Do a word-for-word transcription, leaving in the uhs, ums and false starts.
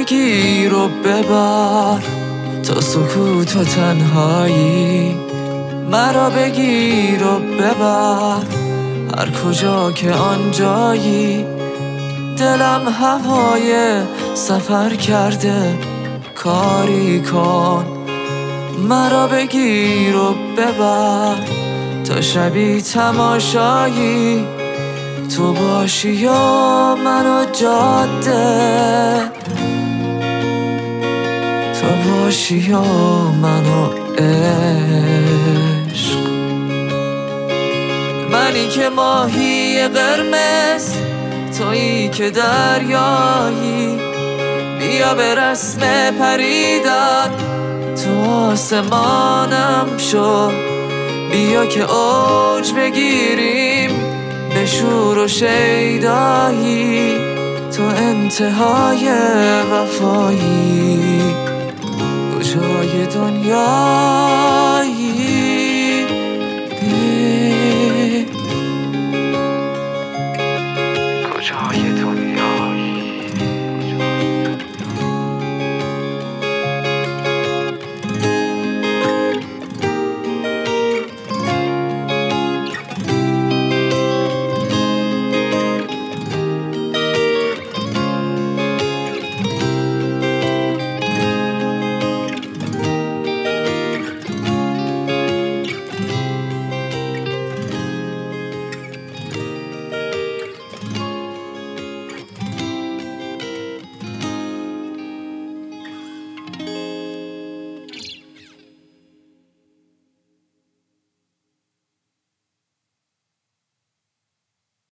بگیر و ببر تا سکوت و تنهایی، مرا بگیر و ببر هر کجا که آنجایی. دلم هوای سفر کرده، کاری کن مرا بگیر و ببر تا شبی تماشایی. تو باشی یا منو جاده، تو باشی یا منو عشق. منی که ماهی قرمز، تویی که دریایی. بیا به رسم پریدن تو آسمانم شو، بیا که اوج بگیریم به شور و شیدایی. تو انتهای وفایی، کجای دنیایی.